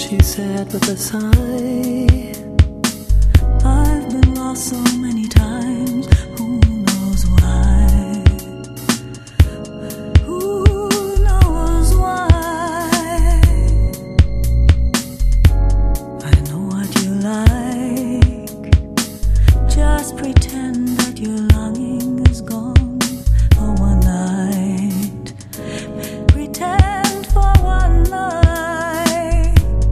she said with a sigh, I've been lost so many times, who knows why? Who knows why? I know what you like. Just pretend that your longing is gone for one night. Pretend for one night.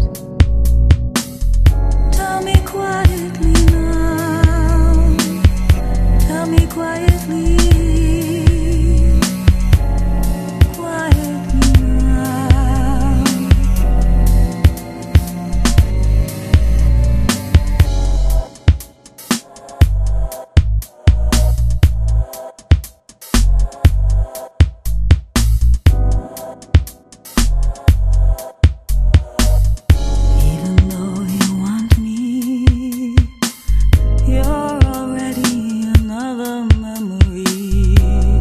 Tell me quietly now. Tell me quietly. Quietly now. Even though you want me, you're already another memory.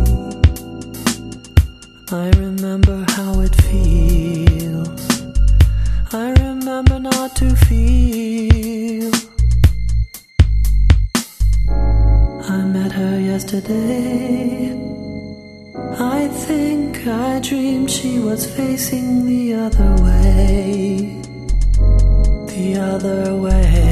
I remember how it feels. I remember not to feel. I met her yesterday. I think I dreamed she was facing the other way. The other way.